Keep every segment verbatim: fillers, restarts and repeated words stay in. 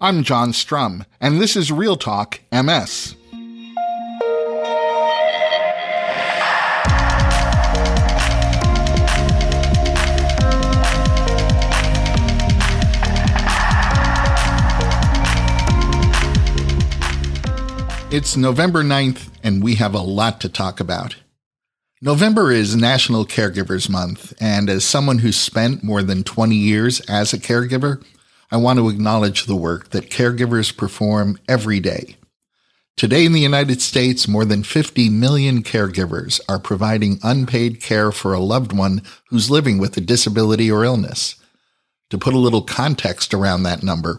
I'm John Strum, and this is Real Talk M S. It's November ninth, and we have a lot to talk about. November is National Caregivers Month, and as someone who's spent more than twenty years as a caregiver, I want to acknowledge the work that caregivers perform every day. Today in the United States, more than fifty million caregivers are providing unpaid care for a loved one who's living with a disability or illness. To put a little context around that number,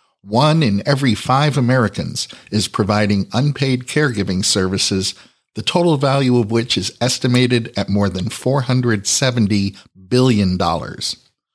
one in every five Americans is providing unpaid caregiving services, the total value of which is estimated at more than four hundred seventy billion dollars.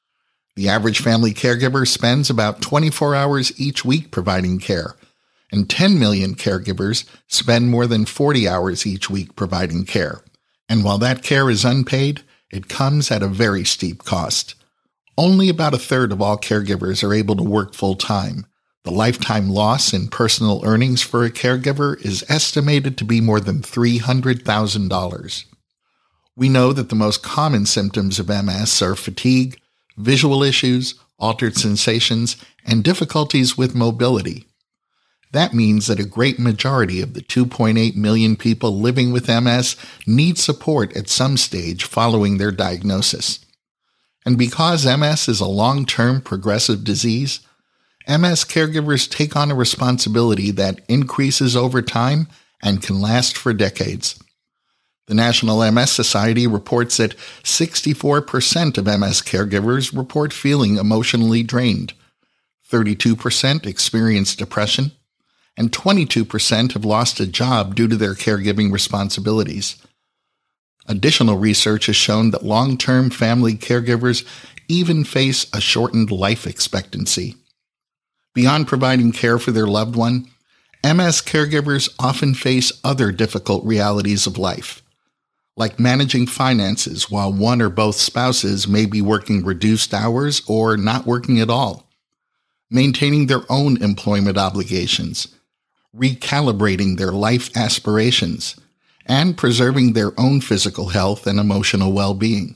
The average family caregiver spends about twenty-four hours each week providing care, and ten million caregivers spend more than forty hours each week providing care. And while that care is unpaid, it comes at a very steep cost. Only about a third of all caregivers are able to work full-time. The lifetime loss in personal earnings for a caregiver is estimated to be more than three hundred thousand dollars. We know that the most common symptoms of M S are fatigue, visual issues, altered sensations, and difficulties with mobility. That means that a great majority of the two point eight million people living with M S need support at some stage following their diagnosis. And because M S is a long-term progressive disease, M S caregivers take on a responsibility that increases over time and can last for decades. The National M S Society reports that sixty-four percent of M S caregivers report feeling emotionally drained, thirty-two percent experience depression, and twenty-two percent have lost a job due to their caregiving responsibilities. Additional research has shown that long-term family caregivers even face a shortened life expectancy. Beyond providing care for their loved one, M S caregivers often face other difficult realities of life, like managing finances while one or both spouses may be working reduced hours or not working at all, maintaining their own employment obligations, recalibrating their life aspirations, and preserving their own physical health and emotional well-being.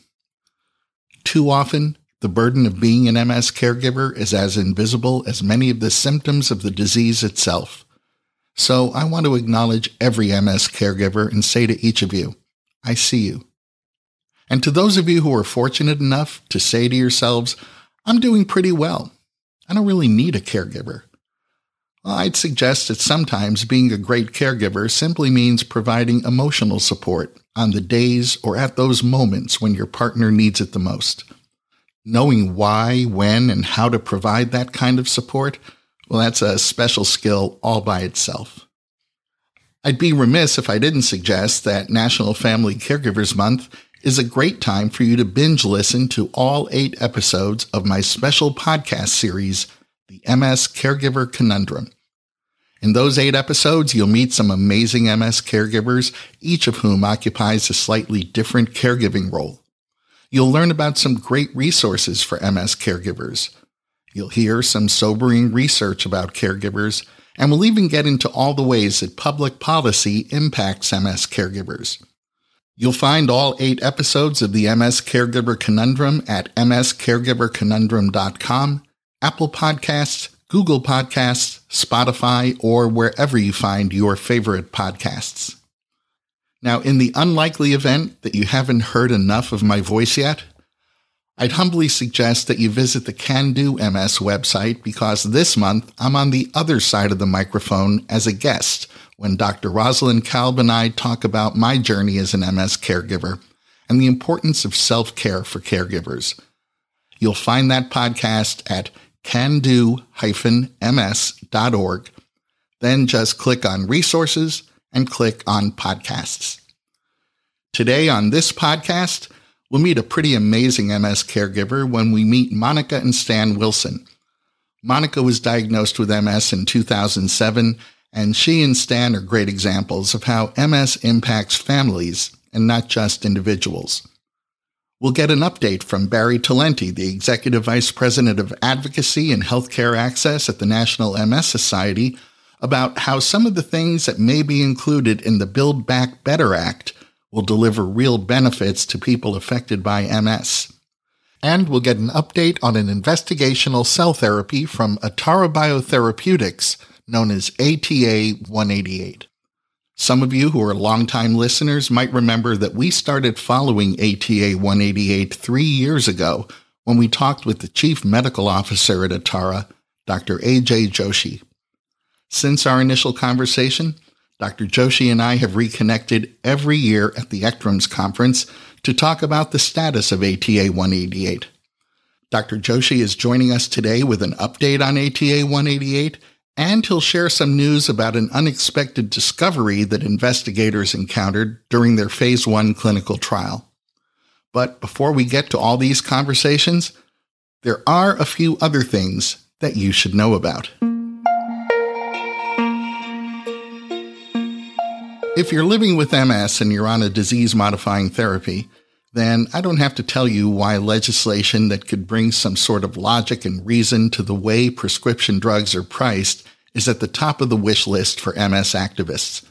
Too often, the burden of being an M S caregiver is as invisible as many of the symptoms of the disease itself. So I want to acknowledge every M S caregiver and say to each of you, I see you. And to those of you who are fortunate enough to say to yourselves, I'm doing pretty well. I don't really need a caregiver. Well, I'd suggest that sometimes being a great caregiver simply means providing emotional support on the days or at those moments when your partner needs it the most. Knowing why, when, and how to provide that kind of support, well, that's a special skill all by itself. I'd be remiss if I didn't suggest that National Family Caregivers Month is a great time for you to binge listen to all eight episodes of my special podcast series, The M S Caregiver Conundrum. In those eight episodes, you'll meet some amazing M S caregivers, each of whom occupies a slightly different caregiving role. You'll learn about some great resources for M S caregivers. You'll hear some sobering research about caregivers, and we'll even get into all the ways that public policy impacts M S caregivers. You'll find all eight episodes of the M S Caregiver Conundrum at m s caregiver conundrum dot com, Apple Podcasts, Google Podcasts, Spotify, or wherever you find your favorite podcasts. Now, in the unlikely event that you haven't heard enough of my voice yet, I'd humbly suggest that you visit the Can Do M S website because this month I'm on the other side of the microphone as a guest when Doctor Rosalind Kalb and I talk about my journey as an M S caregiver and the importance of self-care for caregivers. You'll find that podcast at can do dash m s dot org. Then just click on Resources and click on Podcasts. Today on this podcast, we'll meet a pretty amazing M S caregiver when we meet Monica and Stan Wilson. Monica was diagnosed with M S in two thousand seven, and she and Stan are great examples of how M S impacts families and not just individuals. We'll get an update from Barry Talenti, the Executive Vice President of Advocacy and Healthcare Access at the National M S Society, about how some of the things that may be included in the Build Back Better Act will deliver real benefits to people affected by M S. And we'll get an update on an investigational cell therapy from Atara Biotherapeutics, known as A T A one eighty-eight. Some of you who are longtime listeners might remember that we started following A T A one eighty-eight three years ago when we talked with the Chief Medical Officer at Atara, Doctor A J Joshi. Since our initial conversation, Doctor Joshi and I have reconnected every year at the ECTRIMS conference to talk about the status of A T A one eighty-eight. Doctor Joshi is joining us today with an update on A T A one eighty-eight, and he'll share some news about an unexpected discovery that investigators encountered during their phase one clinical trial. But before we get to all these conversations, there are a few other things that you should know about. If you're living with M S and you're on a disease-modifying therapy, then I don't have to tell you why legislation that could bring some sort of logic and reason to the way prescription drugs are priced is at the top of the wish list for M S activists.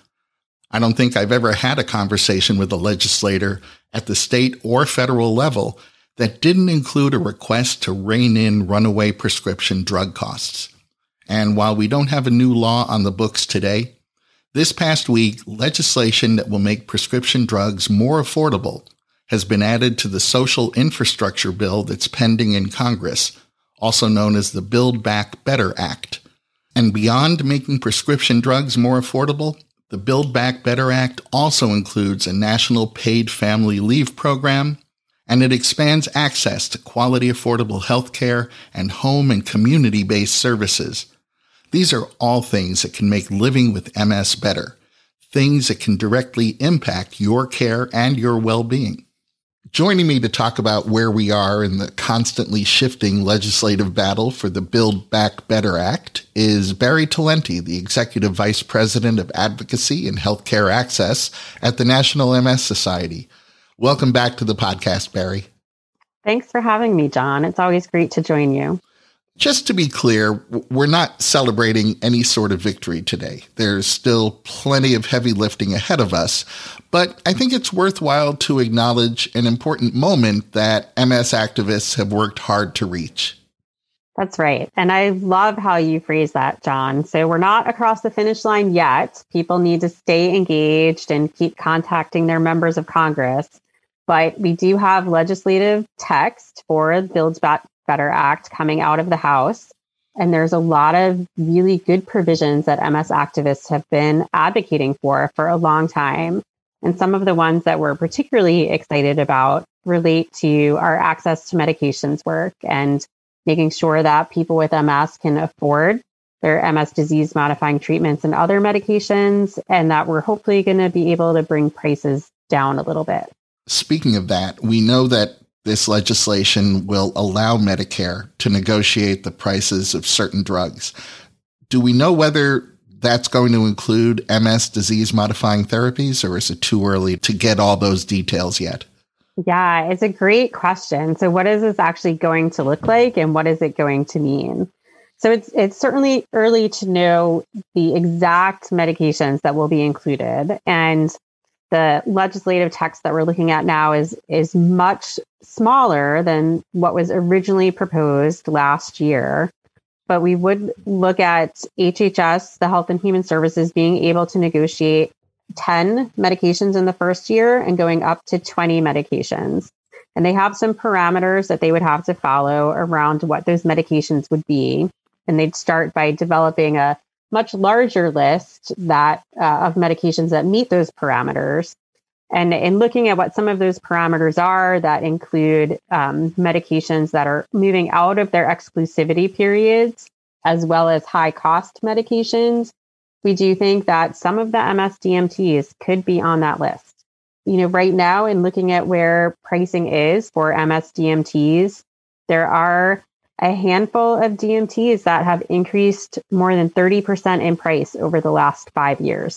I don't think I've ever had a conversation with a legislator at the state or federal level that didn't include a request to rein in runaway prescription drug costs. And while we don't have a new law on the books today, this past week, legislation that will make prescription drugs more affordable has been added to the social infrastructure bill that's pending in Congress, also known as the Build Back Better Act. And beyond making prescription drugs more affordable, the Build Back Better Act also includes a national paid family leave program, and it expands access to quality, affordable health care and home and community-based services. These are all things that can make living with M S better, things that can directly impact your care and your well-being. Joining me to talk about where we are in the constantly shifting legislative battle for the Build Back Better Act is Barry Talenti, the Executive Vice President of Advocacy and Healthcare Access at the National M S Society. Welcome back to the podcast, Barry. Thanks for having me, John. It's always great to join you. Just to be clear, we're not celebrating any sort of victory today. There's still plenty of heavy lifting ahead of us, but I think it's worthwhile to acknowledge an important moment that M S activists have worked hard to reach. That's right. And I love how you phrase that, John. So we're not across the finish line yet. People need to stay engaged and keep contacting their members of Congress. But we do have legislative text for the Build Back Better Act coming out of the House. And there's a lot of really good provisions that M S activists have been advocating for for a long time. And some of the ones that we're particularly excited about relate to our access to medications work and making sure that people with M S can afford their M S disease-modifying treatments and other medications, and that we're hopefully going to be able to bring prices down a little bit. Speaking of that, we know that this legislation will allow Medicare to negotiate the prices of certain drugs. Do we know whether that's going to include M S disease-modifying therapies, or is it too early to get all those details yet? Yeah, it's a great question. So what is this actually going to look like, and what is it going to mean? So it's it's certainly early to know the exact medications that will be included. And the legislative text that we're looking at now is is much smaller than what was originally proposed last year. But we would look at H H S, the Health and Human Services, being able to negotiate ten medications in the first year and going up to twenty medications. And they have some parameters that they would have to follow around what those medications would be. And they'd start by developing a much larger list that uh, of medications that meet those parameters. And in looking at what some of those parameters are, that include um, medications that are moving out of their exclusivity periods, as well as high cost medications, we do think that some of the M S D M Ts could be on that list. You know, right now, in looking at where pricing is for M S D M Ts, there are a handful of D M Ts that have increased more than thirty percent in price over the last five years.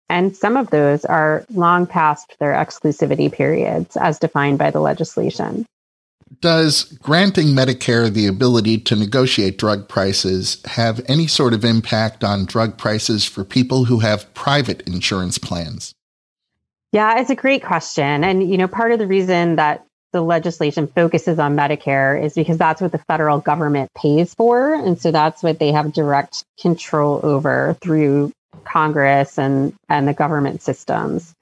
And some of those are long past their exclusivity periods as defined by the legislation. Does granting Medicare the ability to negotiate drug prices have any sort of impact on drug prices for people who have private insurance plans? Yeah, it's a great question. And, you know, part of the reason that the legislation focuses on Medicare is because that's what the federal government pays for. And so that's what they have direct control over through Congress and, and the government systems.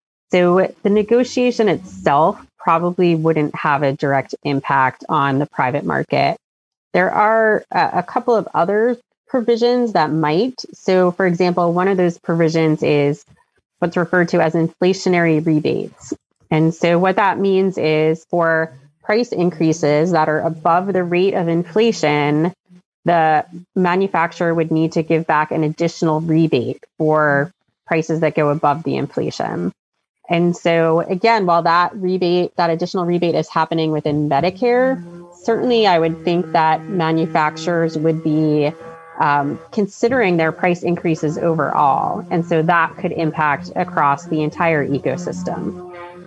So the negotiation itself probably wouldn't have a direct impact on the private market. There are a, a couple of other provisions that might. So, for example, one of those provisions is what's referred to as inflationary rebates. And so what that means is for price increases that are above the rate of inflation, the manufacturer would need to give back an additional rebate for prices that go above the inflation. And so again, while that rebate, that additional rebate is happening within Medicare, certainly I would think that manufacturers would be um, considering their price increases overall. And so that could impact across the entire ecosystem.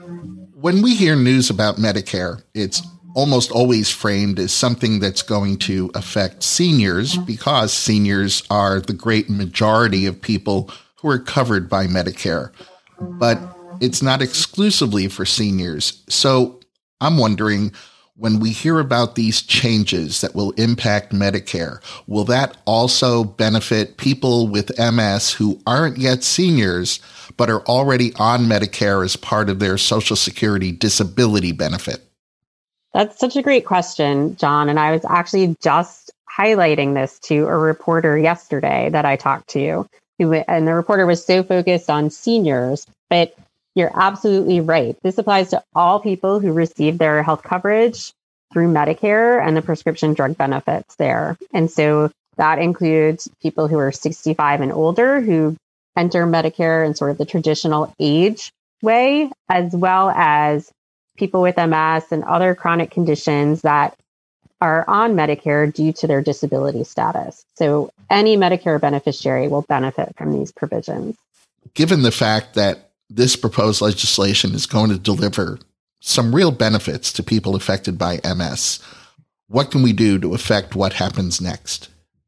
When we hear news about Medicare, it's almost always framed as something that's going to affect seniors because seniors are the great majority of people who are covered by Medicare. But it's not exclusively for seniors. So I'm wondering, when we hear about these changes that will impact Medicare, will that also benefit people with M S who aren't yet seniors, but are already on Medicare as part of their Social Security disability benefit? That's such a great question, John. And I was actually just highlighting this to a reporter yesterday that I talked to. And the reporter was so focused on seniors, but you're absolutely right. This applies to all people who receive their health coverage through Medicare and the prescription drug benefits there. And so that includes people who are sixty-five and older who enter Medicare in sort of the traditional age way, as well as people with M S and other chronic conditions that are on Medicare due to their disability status. So any Medicare beneficiary will benefit from these provisions. Given the fact that this proposed legislation is going to deliver some real benefits to people affected by M S, what can we do to affect what happens next?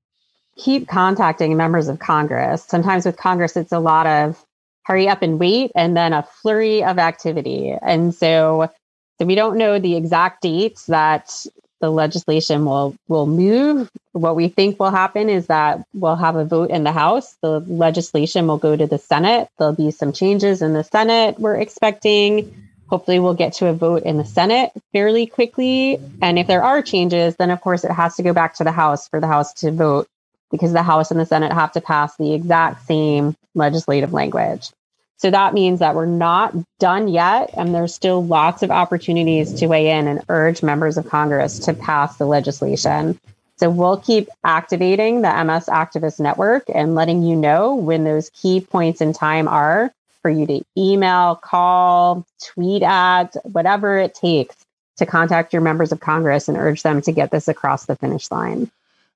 Keep contacting members of Congress. Sometimes with Congress, it's a lot of hurry up and wait, and then a flurry of activity. And so, so we don't know the exact dates that the legislation will, will move. What we think will happen is that we'll have a vote in the House. The legislation will go to the Senate. There'll be some changes in the Senate we're expecting. Hopefully we'll get to a vote in the Senate fairly quickly. And if there are changes, then of course it has to go back to the House for the House to vote, because the House and the Senate have to pass the exact same legislative language. So that means that we're not done yet, and there's still lots of opportunities to weigh in and urge members of Congress to pass the legislation. So we'll keep activating the M S Activist Network and letting you know when those key points in time are for you to email, call, tweet at, whatever it takes to contact your members of Congress and urge them to get this across the finish line.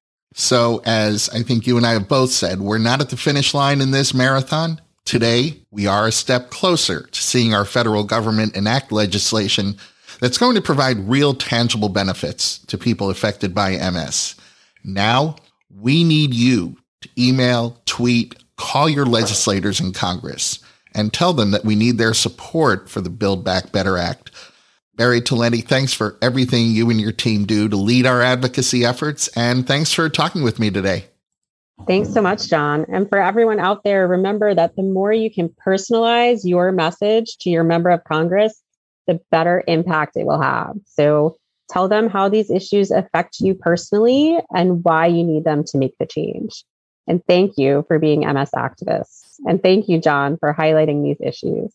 So as I think you and I have both said, we're not at the finish line in this marathon. Today, we are a step closer to seeing our federal government enact legislation that's going to provide real tangible benefits to people affected by M S. Now, we need you to email, tweet, call your legislators in Congress and tell them that we need their support for the Build Back Better Act. Barry Talenti, thanks for everything you and your team do to lead our advocacy efforts, and thanks for talking with me today. Thanks so much, John. And for everyone out there, remember that the more you can personalize your message to your member of Congress, the better impact it will have. So tell them how these issues affect you personally and why you need them to make the change. And thank you for being M S activists. And thank you, John, for highlighting these issues.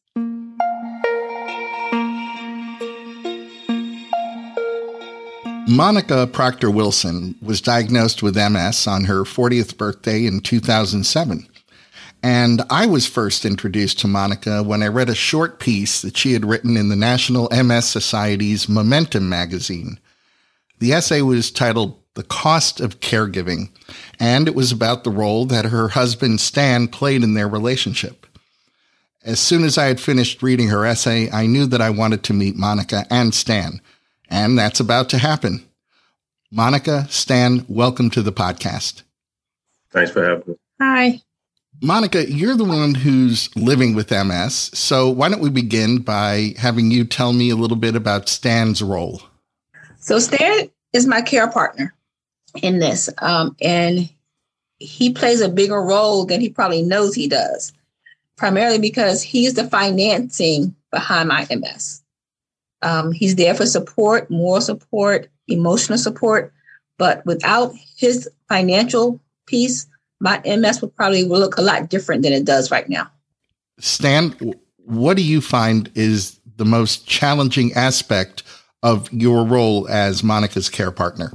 Monica Proctor Wilson was diagnosed with M S on her fortieth birthday in two thousand seven. And I was first introduced to Monica when I read a short piece that she had written in the National M S Society's Momentum magazine. The essay was titled The Cost of Caregiving, and it was about the role that her husband Stan played in their relationship. As soon as I had finished reading her essay, I knew that I wanted to meet Monica and Stan, and that's about to happen. Monica, Stan, welcome to the podcast. Thanks for having me. Hi. Monica, you're the one who's living with M S, so why don't we begin by having you tell me a little bit about Stan's role? So Stan is my care partner in this, um, and he plays a bigger role than he probably knows he does, primarily because he's the financing behind my M S. Um, he's there for support, moral support, emotional support, but without his financial piece, my M S would probably look a lot different than it does right now. Stan, what do you find is the most challenging aspect of your role as Monica's care partner?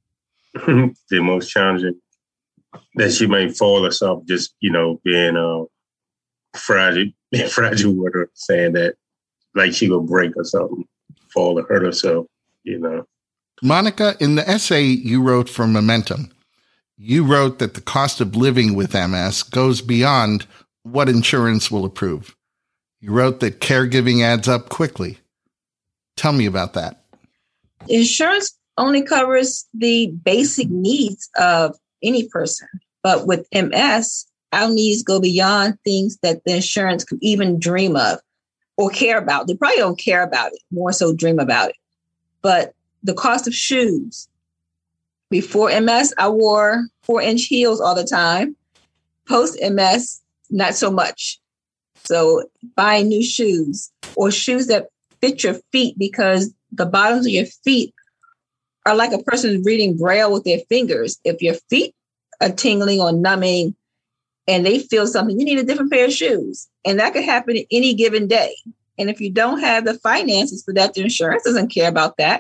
The most challenging, that she may fall herself, just, you know, being uh, fragile, fragile with her, saying that like she will break or something, fall or hurt herself, you know. Monica, in the essay you wrote for Momentum, you wrote that the cost of living with M S goes beyond what insurance will approve. You wrote that caregiving adds up quickly. Tell me about that. Insurance only covers the basic needs of any person. But with M S, our needs go beyond things that the insurance could even dream of or care about. They probably don't care about it, more so dream about it. But the cost of shoes. Before M S, I wore four-inch heels all the time. Post-M S, not so much. So buying new shoes or shoes that fit your feet, because the bottoms of your feet are like a person reading Braille with their fingers. If your feet are tingling or numbing and they feel something, you need a different pair of shoes. And that could happen any given day. And if you don't have the finances for that, the insurance doesn't care about that.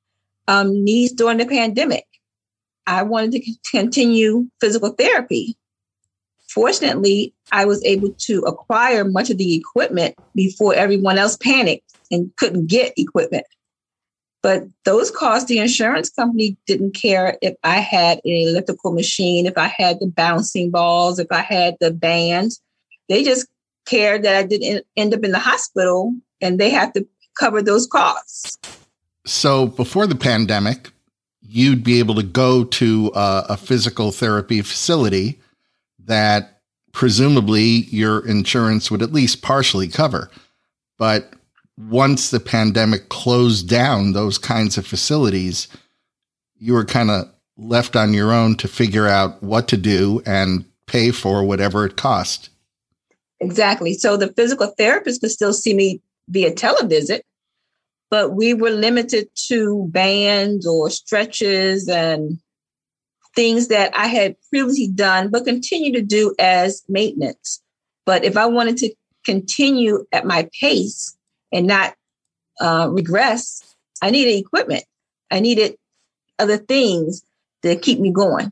Um, needs during the pandemic. I wanted to continue physical therapy. Fortunately, I was able to acquire much of the equipment before everyone else panicked and couldn't get equipment. But those costs, the insurance company didn't care if I had an elliptical machine, if I had the bouncing balls, if I had the bands. They just cared that I didn't end up in the hospital, and they have to cover those costs. So before the pandemic, you'd be able to go to a, a physical therapy facility that presumably your insurance would at least partially cover. But once the pandemic closed down those kinds of facilities, you were kind of left on your own to figure out what to do and pay for whatever it cost. Exactly. So the physical therapist could still see me via televisit, but we were limited to bands or stretches and things that I had previously done, but continue to do as maintenance. But if I wanted to continue at my pace and not uh, regress, I needed equipment. I needed other things to keep me going.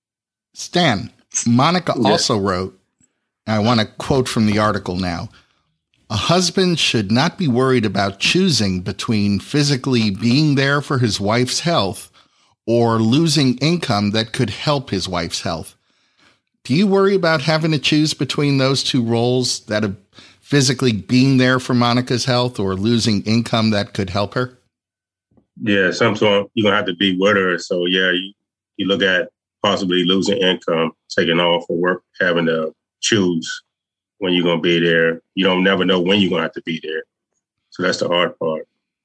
Stan, Monica yeah. also wrote, and I want to quote from the article now, "A husband should not be worried about choosing between physically being there for his wife's health or losing income that could help his wife's health." Do you worry about having to choose between those two roles, that of physically being there for Monica's health or losing income that could help her? Yeah, sometimes you're going to have to be with her. So, yeah, you, you look at possibly losing income, taking off for work, having to choose when you're going to be there. You don't never know when you're going to have to be there. So that's the hard part.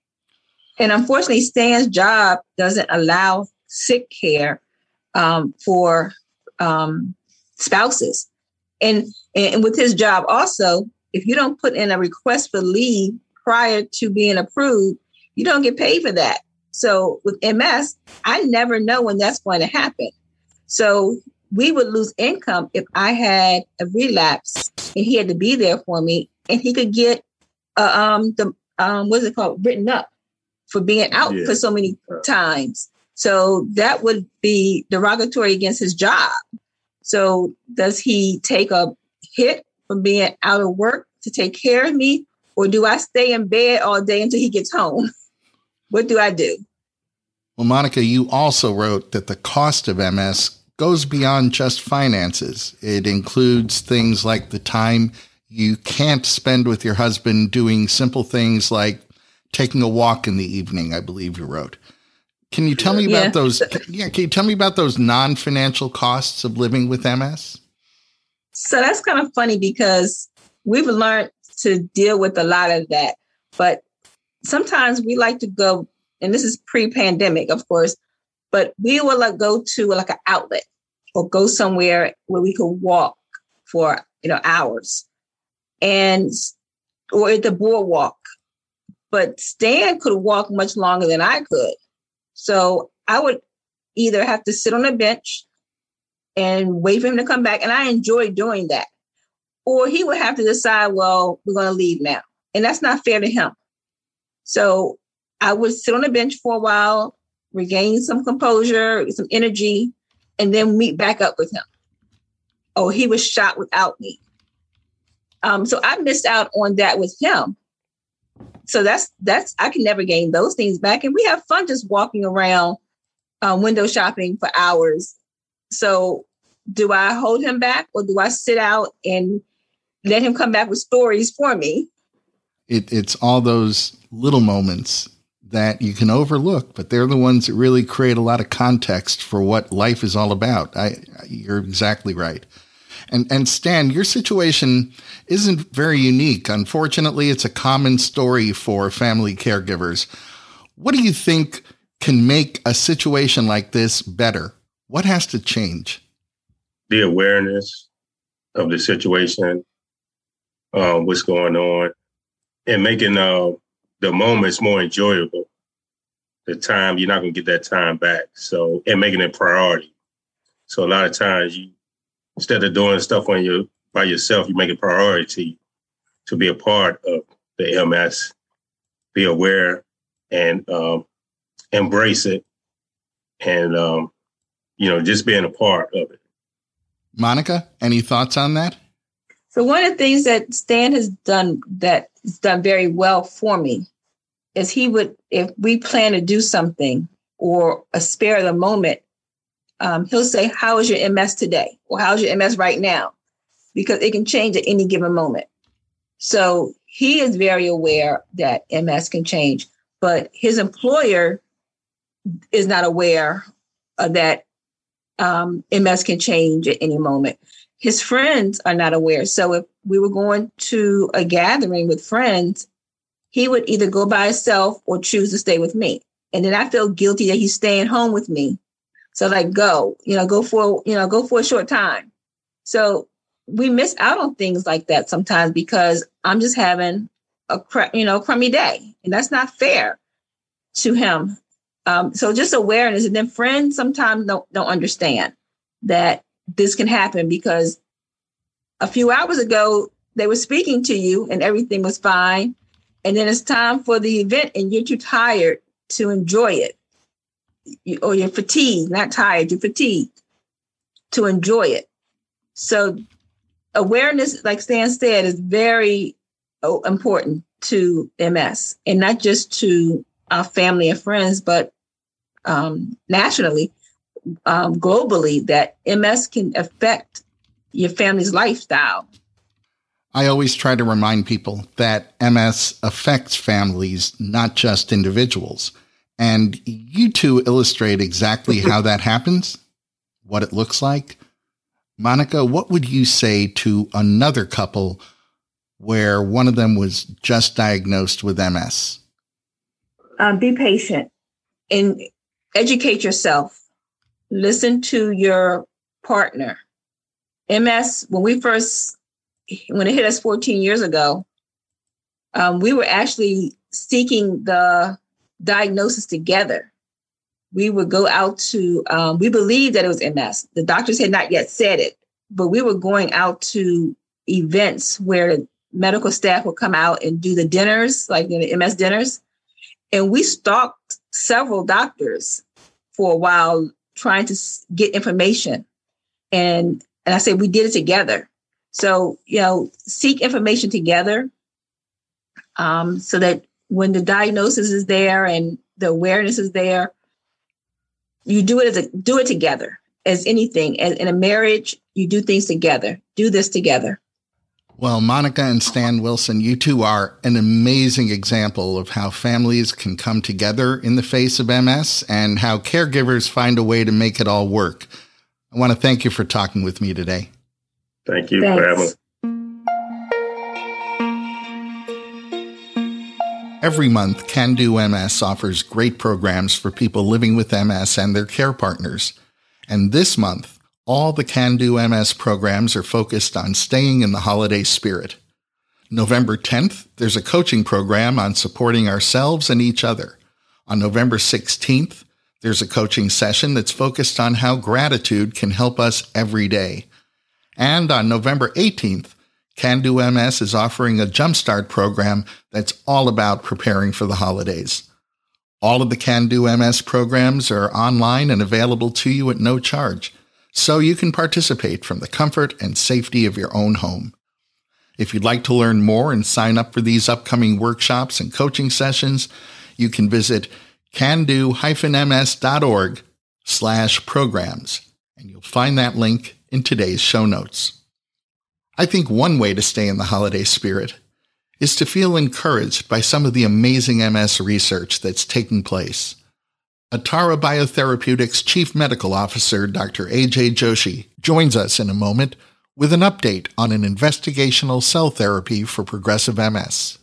And unfortunately, Stan's job doesn't allow sick care um, for um, spouses. And, and with his job also, if you don't put in a request for leave prior to being approved, you don't get paid for that. So with M S, I never know when that's going to happen. So we would lose income if I had a relapse and he had to be there for me, and he could get uh, um the um what's it called written up for being out yeah. for so many times. So that would be derogatory against his job. So does he take a hit from being out of work to take care of me, or do I stay in bed all day until he gets home? What do I do? Well, Monica, you also wrote that the cost of M S goes beyond just finances. It includes things like the time you can't spend with your husband doing simple things like taking a walk in the evening, I believe you wrote. Can you tell me about yeah. those? Yeah, can you tell me about those non-financial costs of living with M S? So that's kind of funny because we've learned to deal with a lot of that. But sometimes we like to go, and this is pre-pandemic, of course, but we will like go to like an outlet or go somewhere where we could walk for, you know, hours and, or at the boardwalk. But Stan could walk much longer than I could. So I would either have to sit on a bench and wait for him to come back. And I enjoy doing that. Or he would have to decide, well, we're going to leave now. And that's not fair to him. So I would sit on a bench for a while, regain some composure, some energy, and then meet back up with him. Oh, he was shot without me. Um, so I missed out on that with him. So that's, that's, I can never gain those things back. And we have fun just walking around, uh, window shopping for hours. So do I hold him back or do I sit out and let him come back with stories for me? It, it's all those little moments that you can overlook, but they're the ones that really create a lot of context for what life is all about. I, you're exactly right. And, and Stan, your situation isn't very unique. Unfortunately, it's a common story for family caregivers. What do you think can make a situation like this better? What has to change? The awareness of the situation, uh, what's going on, and making uh, the moments more enjoyable. The time, you're not going to get that time back. So, and making it priority. So a lot of times you, instead of doing stuff on your by yourself, you make it priority to be a part of the M S, be aware and um, embrace it, and um, you know, just being a part of it. Monica, any thoughts on that? So one of the things that Stan has done that's done very well for me is he would, if we plan to do something or a spare of the moment, um, he'll say, how is your M S today? Or how's your M S right now? Because it can change at any given moment. So he is very aware that M S can change, but his employer is not aware of that um, M S can change at any moment. His friends are not aware. So if we were going to a gathering with friends, he would either go by himself or choose to stay with me. And then I feel guilty that he's staying home with me. So like, go, you know, go for, you know, go for a short time. So we miss out on things like that sometimes because I'm just having a, you know, crummy day, and that's not fair to him. Um, so just awareness, and then friends sometimes don't, don't understand that this can happen because a few hours ago, they were speaking to you and everything was fine. And then it's time for the event and you're too tired to enjoy it. You, or you're fatigued, not tired, you're fatigued to enjoy it. So awareness, like Stan said, is very oh, important to M S, and not just to our family and friends, but um, nationally, um, globally, that M S can affect your family's lifestyle. I always try to remind people that M S affects families, not just individuals. And you two illustrate exactly how that happens, what it looks like. Monica, what would you say to another couple where one of them was just diagnosed with M S? Um, be patient and educate yourself. Listen to your partner. M S, when we first, when it hit us fourteen years ago, um, we were actually seeking the diagnosis together. We would go out to, um, we believed that it was M S. The doctors had not yet said it, but we were going out to events where the medical staff would come out and do the dinners, like you know, the M S dinners. And we stalked several doctors for a while trying to get information. And, and I said, we did it together. So, you know, seek information together um, so that when the diagnosis is there and the awareness is there, you do it as a, do it together as anything. As in a marriage, you do things together. Do this together. Well, Monica and Stan Wilson, you two are an amazing example of how families can come together in the face of M S and how caregivers find a way to make it all work. I want to thank you for talking with me today. Thank you Thanks. for having me. Every month, Can Do M S offers great programs for people living with M S and their care partners. And this month, all the Can Do M S programs are focused on staying in the holiday spirit. November tenth, there's a coaching program on supporting ourselves and each other. On November sixteenth, there's a coaching session that's focused on how gratitude can help us every day. And on November eighteenth, Can Do M S is offering a Jumpstart program that's all about preparing for the holidays. All of the Can Do M S programs are online and available to you at no charge, so you can participate from the comfort and safety of your own home. If you'd like to learn more and sign up for these upcoming workshops and coaching sessions, you can visit cando-ms.org slash programs, and you'll find that link in today's show notes. I think one way to stay in the holiday spirit is to feel encouraged by some of the amazing M S research that's taking place. Atara Biotherapeutics Chief Medical Officer Doctor A J Joshi joins us in a moment with an update on an investigational cell therapy for progressive M S.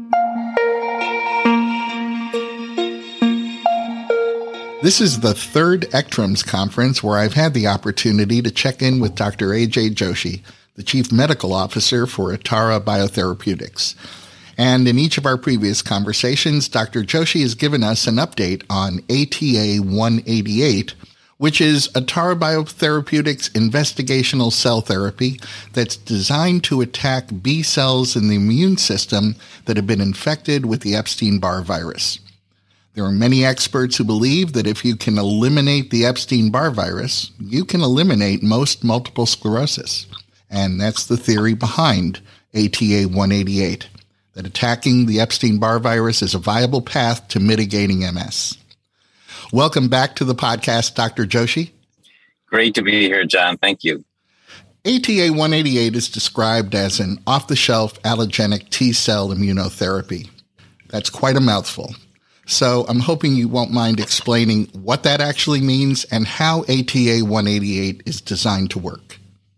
This is the third ECTRIMS conference where I've had the opportunity to check in with Doctor A J Joshi, the Chief Medical Officer for Atara Biotherapeutics. And in each of our previous conversations, Doctor Joshi has given us an update on A T A one eighty-eight, which is Atara Biotherapeutics' investigational cell therapy that's designed to attack B cells in the immune system that have been infected with the Epstein-Barr virus. There are many experts who believe that if you can eliminate the Epstein-Barr virus, you can eliminate most multiple sclerosis. And that's the theory behind A T A one eighty-eight, that attacking the Epstein-Barr virus is a viable path to mitigating M S. Welcome back to the podcast, Doctor Joshi. Great to be here, John. Thank you. A T A one eighty-eight is described as an off-the-shelf allogenic T-cell immunotherapy. That's quite a mouthful. So I'm hoping you won't mind explaining what that actually means and how A T A one eighty-eight is designed to work.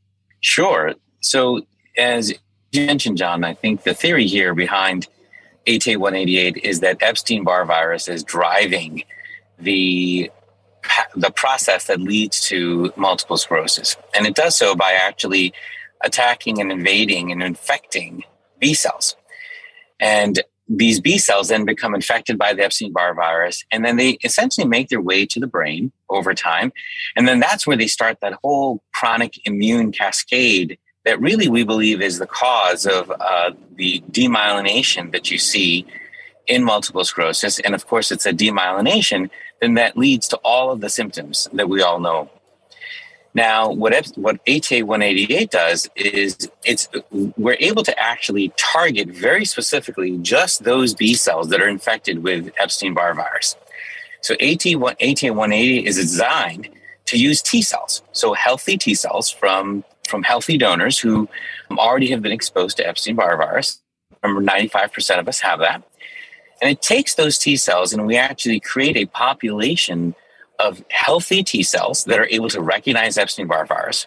Sure. So as you mentioned, John, I think the theory here behind A T A one eighty-eight is that Epstein-Barr virus is driving the the process that leads to multiple sclerosis. And it does so by actually attacking and invading and infecting B cells. And these B cells then become infected by the Epstein-Barr virus, and then they essentially make their way to the brain over time. And then that's where they start that whole chronic immune cascade that really we believe is the cause of uh, the demyelination that you see in multiple sclerosis. And of course, it's a demyelination then that leads to all of the symptoms that we all know. Now, what what A T A one eighty-eight does is it's we're able to actually target very specifically just those B cells that are infected with Epstein-Barr virus. So A T A one eighty is designed to use T cells, so healthy T cells from, from healthy donors who already have been exposed to Epstein-Barr virus. Remember, ninety-five percent of us have that. And it takes those T cells and we actually create a population of healthy T cells that are able to recognize Epstein-Barr virus.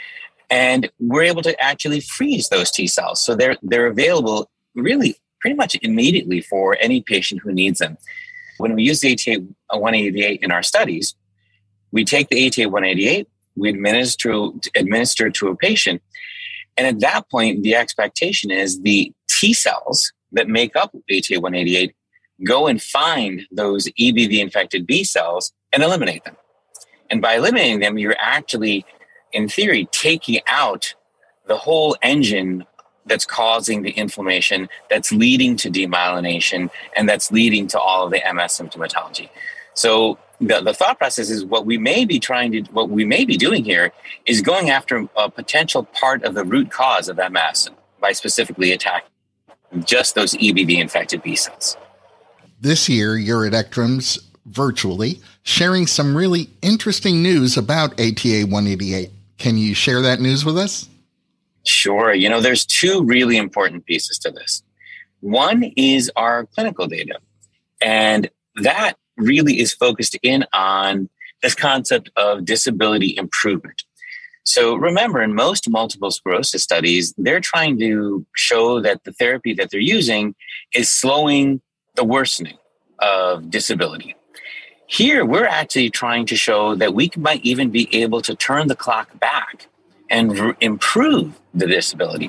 And we're able to actually freeze those T cells. So they're, they're available really pretty much immediately for any patient who needs them. When we use the A T A one eighty-eight in our studies, we take the A T A one eighty-eight, we administer, administer to a patient. And at that point, the expectation is the T cells that make up A T A one eighty-eight go and find those E B V-infected B cells and eliminate them. And by eliminating them, you're actually, in theory, taking out the whole engine that's causing the inflammation, that's leading to demyelination, and that's leading to all of the M S symptomatology. So the, the thought process is what we may be trying to, what we may be doing here is going after a potential part of the root cause of M S by specifically attacking just those E B V-infected B cells. This year, you're at ECTRIMS virtually, sharing some really interesting news about A T A one eighty-eight. Can you share that news with us? Sure. You know, there's two really important pieces to this. One is our clinical data, and that really is focused in on this concept of disability improvement. So remember, in most multiple sclerosis studies, they're trying to show that the therapy that they're using is slowing the worsening of disability. Here, we're actually trying to show that we might even be able to turn the clock back and r- improve the disability.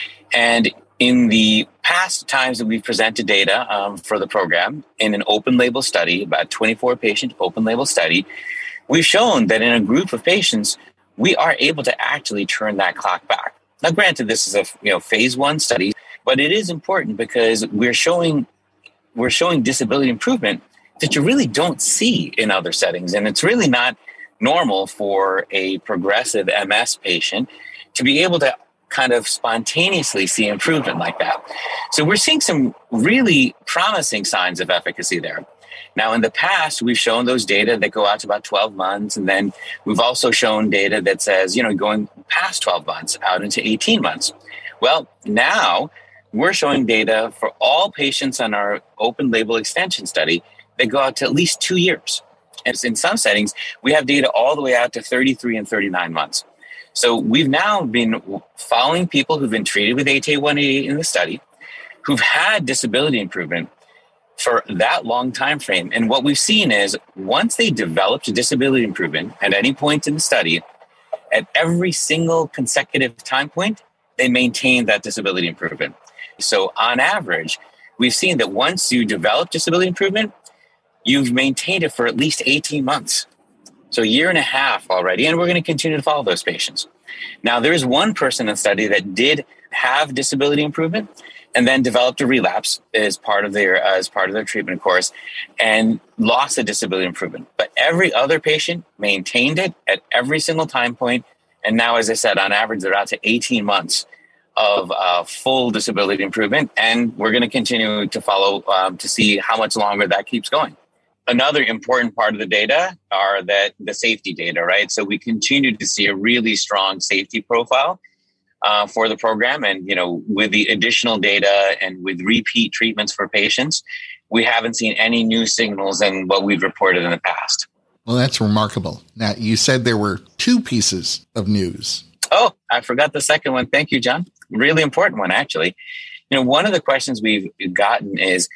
And in the past times that we've presented data um, for the program in an open label study, about twenty-four patient open label study, we've shown that in a group of patients, we are able to actually turn that clock back. Now, granted, this is a you know phase one study, but it is important because we're showing we're showing disability improvement that you really don't see in other settings. And it's really not normal for a progressive M S patient to be able to kind of spontaneously see improvement like that. So we're seeing some really promising signs of efficacy there. Now, in the past, we've shown those data that go out to about twelve months. And then we've also shown data that says, you know, going past twelve months out into eighteen months. Well, now we're showing data for all patients on our open label extension study that go out to at least two years. And in some settings, we have data all the way out to thirty-three and thirty-nine months. So we've now been following people who've been treated with A T A one eighty-eight in the study, who've had disability improvement for that long time frame. And what we've seen is once they developed a disability improvement at any point in the study, at every single consecutive time point, they maintained that disability improvement. So on average, we've seen that once you develop disability improvement, you've maintained it for at least eighteen months. So a year and a half already, and we're going to continue to follow those patients. Now, there is one person in the study that did have disability improvement and then developed a relapse as part of their uh, as part of their treatment course and lost a disability improvement. But every other patient maintained it at every single time point. And now, as I said, on average, they're out to eighteen months of uh, full disability improvement. And we're going to continue to follow um, to see how much longer that keeps going. Another important part of the data are that the safety data, right? So we continue to see a really strong safety profile uh, for the program. And, you know, with the additional data and with repeat treatments for patients, we haven't seen any new signals than what we've reported in the past. Well, that's remarkable. Now, you said there were two pieces of news. Oh, I forgot the second one. Thank you, John. Really important one, actually. You know, one of the questions we've gotten is,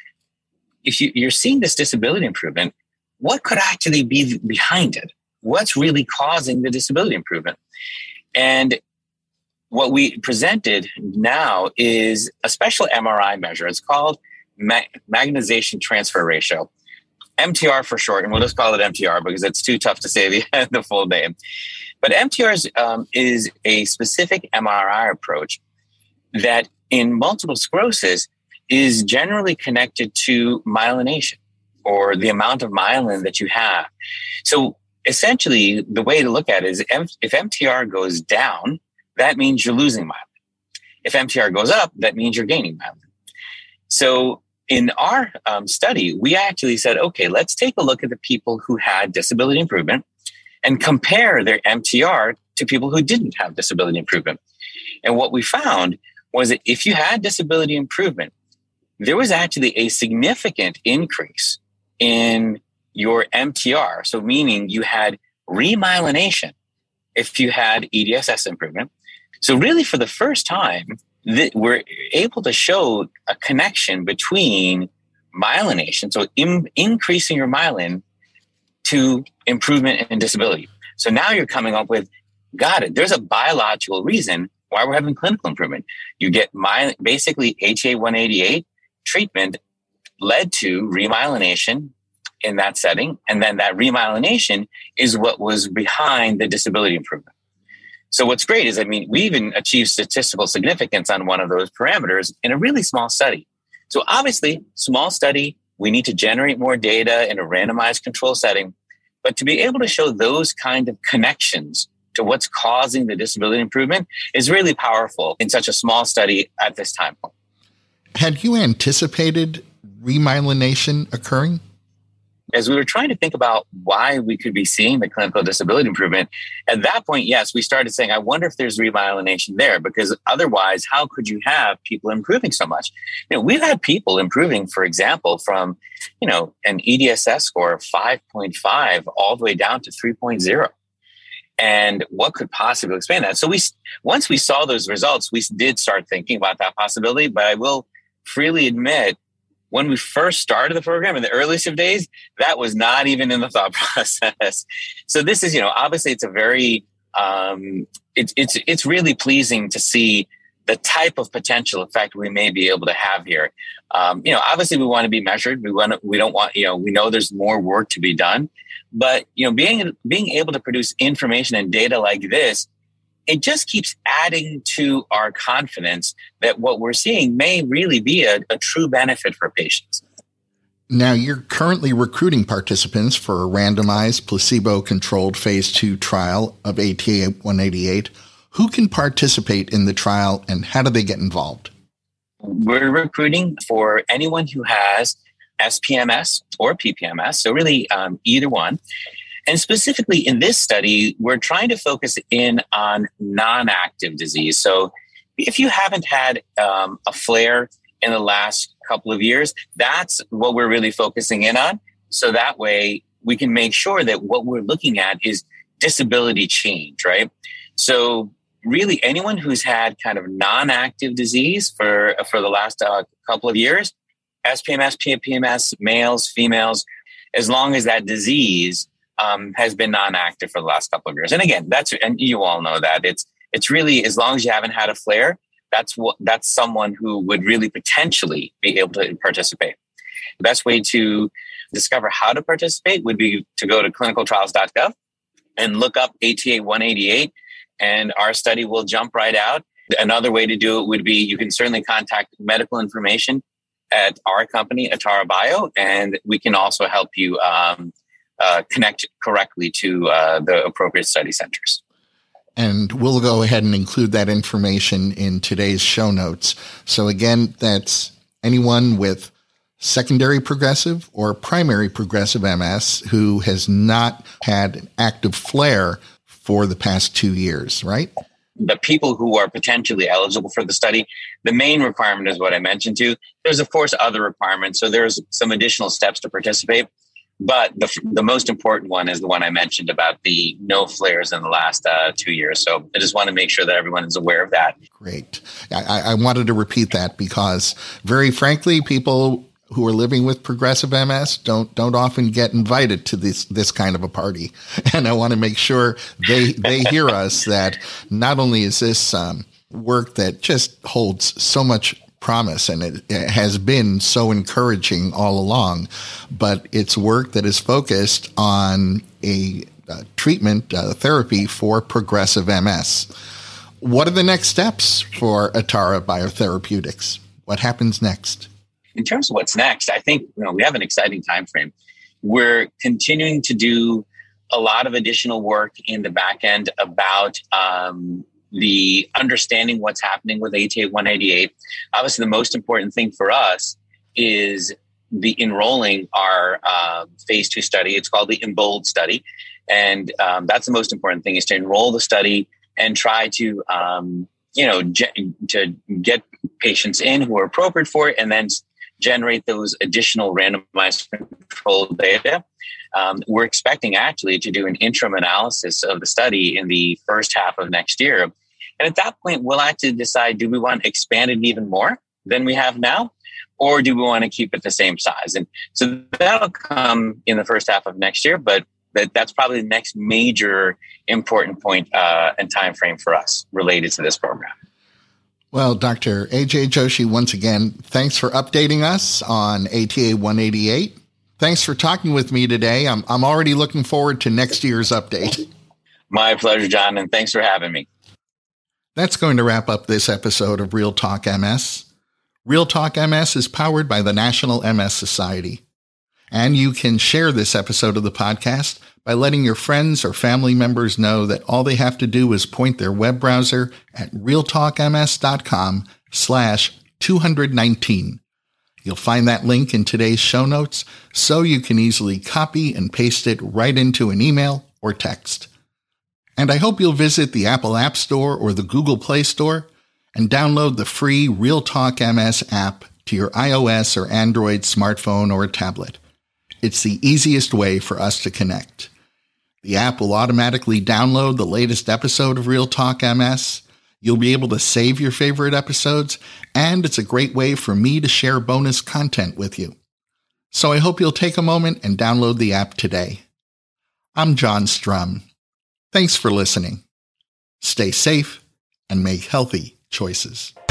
if you, you're seeing this disability improvement, what could actually be behind it? What's really causing the disability improvement? And what we presented now is a special M R I measure. It's called ma- magnetization transfer ratio, M T R for short, and we'll just call it M T R because it's too tough to say the, the full name. But M T R is, um, is a specific M R I approach that in multiple sclerosis is generally connected to myelination or the amount of myelin that you have. So essentially, the way to look at it is if M T R goes down, that means you're losing myelin. If M T R goes up, that means you're gaining myelin. So in our um, study, we actually said, okay, let's take a look at the people who had disability improvement and compare their M T R to people who didn't have disability improvement. And what we found was that if you had disability improvement, there was actually a significant increase in your M T R. So meaning you had remyelination if you had E D S S improvement. So really for the first time, that we're able to show a connection between myelination, so in, increasing your myelin to improvement in disability. So now you're coming up with, got it, there's a biological reason why we're having clinical improvement. You get my, basically A T A one eighty-eight treatment led to remyelination in that setting. And then that remyelination is what was behind the disability improvement. So what's great is, I mean, we even achieved statistical significance on one of those parameters in a really small study. So obviously, small study, we need to generate more data in a randomized control setting. But to be able to show those kind of connections to what's causing the disability improvement is really powerful in such a small study at this time point. Had you anticipated remyelination occurring? as we were trying to think about why we could be seeing the clinical disability improvement, at that point, yes, we started saying, I wonder if there's remyelination there, because otherwise, how could you have people improving so much? You know, we've had people improving, for example, from, you know, an E D S S score of five point five all the way down to three point oh. And what could possibly expand that? So we, once we saw those results, we did start thinking about that possibility, but I will freely admit, when we first started the program in the earliest of days, that was not even in the thought process. So this is, you know, obviously it's a very, um, it's it's it's really pleasing to see the type of potential effect we may be able to have here. Um, you know, obviously we want to be measured. We want to, we don't want, you know, we know there's more work to be done, but you know, being being able to produce information and data like this, it just keeps adding to our confidence that what we're seeing may really be a, a true benefit for patients. Now, you're currently recruiting participants for a randomized, placebo-controlled phase two trial of A T A one eighty-eight. Who can participate in the trial, and how do they get involved? We're recruiting for anyone who has S P M S or P P M S, so really um, either one. And specifically in this study, we're trying to focus in on non-active disease. So if you haven't had um, a flare in the last couple of years, that's what we're really focusing in on. So that way we can make sure that what we're looking at is disability change, right? So really anyone who's had kind of non-active disease for, for the last uh, couple of years, S P M S, P P M S, males, females, as long as that disease Um, has been non-active for the last couple of years. And again, that's, and you all know that it's, it's really, as long as you haven't had a flare, that's what, that's someone who would really potentially be able to participate. The best way to discover how to participate would be to go to clinical trials dot gov and look up A T A one eighty-eight, and our study will jump right out. Another way to do it would be, you can certainly contact medical information at our company, Atara Bio, and we can also help you um, Uh, connect correctly to uh, the appropriate study centers. And we'll go ahead and include that information in today's show notes. So again, that's anyone with secondary progressive or primary progressive M S who has not had an active flare for the past two years, right? The people who are potentially eligible for the study, the main requirement is what I mentioned to. There's, of course, other requirements. So there's some additional steps to participate. But the the most important one is the one I mentioned about the no flares in the last uh, two years. So I just want to make sure that everyone is aware of that. Great. I, I wanted to repeat that because, very frankly, people who are living with progressive M S don't don't often get invited to this this kind of a party. And I want to make sure they they hear us that not only is this um, work that just holds so much promise, and it, it has been so encouraging all along, but it's work that is focused on a uh, treatment uh, therapy for progressive M S. What are the next steps for Atara Biotherapeutics? What happens next? In terms of what's next, I think you know we have an exciting time frame. We're continuing to do a lot of additional work in the back end about um, the understanding what's happening with A T A one eighty-eight. Obviously, the most important thing for us is the enrolling our uh, phase two study. It's called the EMBOLD study. And um, that's the most important thing, is to enroll the study and try to, um, you know, ge- to get patients in who are appropriate for it, and then generate those additional randomized controlled data. Um, we're expecting actually to do an interim analysis of the study in the first half of next year. And at that point, we'll actually decide, do we want to expand it even more than we have now? Or do we want to keep it the same size? And so that'll come in the first half of next year, but that, that's probably the next major important point uh, and time frame for us related to this program. Well, Doctor A J Joshi, once again, thanks for updating us on A T A one eighty-eight. Thanks for talking with me today. I'm I'm already looking forward to next year's update. My pleasure, John, and thanks for having me. That's going to wrap up this episode of Real Talk M S. Real Talk M S is powered by the National M S Society. And you can share this episode of the podcast by letting your friends or family members know that all they have to do is point their web browser at realtalkms.com slash 219. You'll find that link in today's show notes so you can easily copy and paste it right into an email or text. And I hope you'll visit the Apple App Store or the Google Play Store and download the free Real Talk M S app to your iOS or Android smartphone or tablet. It's the easiest way for us to connect. The app will automatically download the latest episode of Real Talk M S. You'll be able to save your favorite episodes, and it's a great way for me to share bonus content with you. So I hope you'll take a moment and download the app today. I'm John Strum. Thanks for listening. Stay safe and make healthy choices.